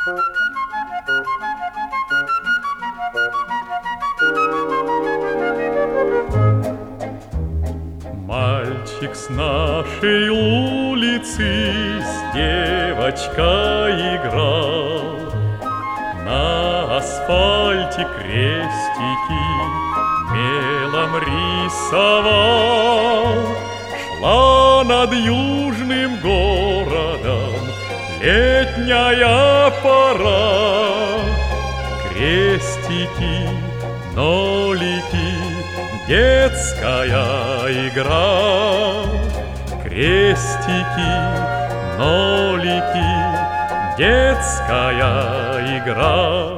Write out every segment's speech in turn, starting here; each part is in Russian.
Мальчик с нашей улицы с девочкой играл, на асфальте крестики мелом рисовал. Шла над южным городом летняя пора. Крестики, нолики, детская игра. Крестики, нолики, детская игра.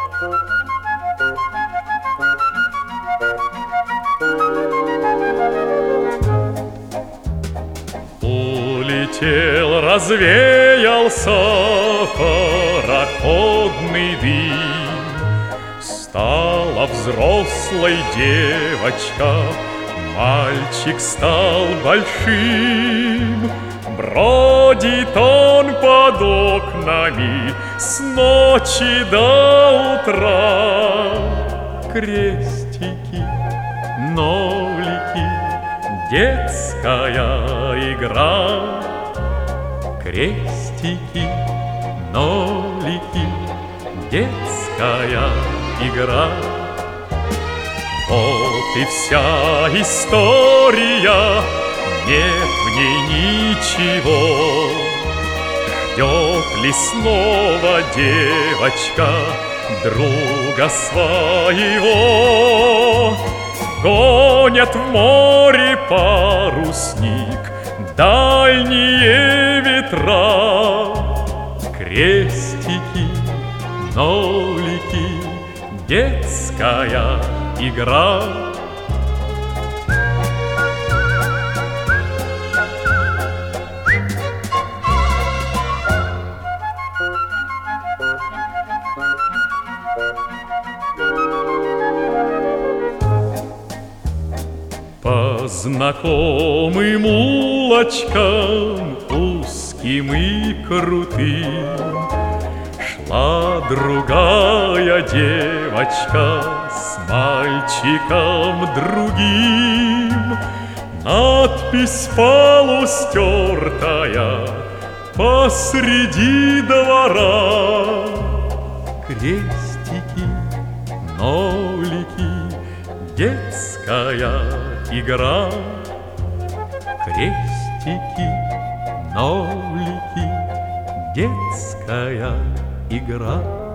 Улетел, развеялся пароходный дым. Стала взрослой девочка, мальчик стал большим. Бродит он под окнами с ночи до утра. Крестики, нолики, детская игра. Крестики, нолики, детская игра. Вот и вся история, нет в ней ничего. Ждет ли снова девочка друга своего? Гонят в море парусник дальние ветра. Крестики, нолики, детская игра. По знакомым улочкам, узким и крутым, шла другая девочка с мальчиком другим. Надпись полустертая посреди двора. Крестики, нолики, детская игра. Крестики, нолики, детская игра.